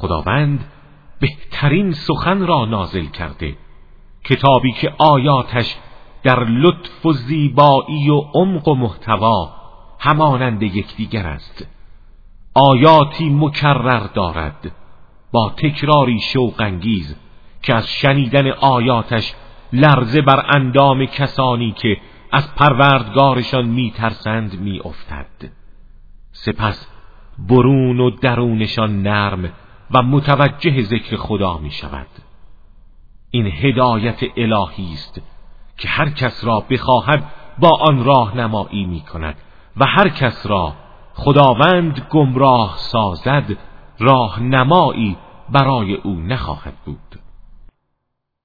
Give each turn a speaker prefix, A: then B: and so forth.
A: خداوند بهترین سخن را نازل کرده، کتابی که آیاتش در لطف و زیبایی و عمق و محتوا همانند یکدیگر است. آیاتی مکرر دارد با تکراری شوق انگیز که از شنیدن آیاتش لرزه بر اندام کسانی که از پروردگارشان میترسند میافتد. سپس برون و درونشان نرم و متوجه ذکر خدا می شود. این هدایت الهی است که هر کس را بخواهد با آن راهنمایی می کند و هر کس را خداوند گمراه سازد راهنمایی برای او نخواهد بود.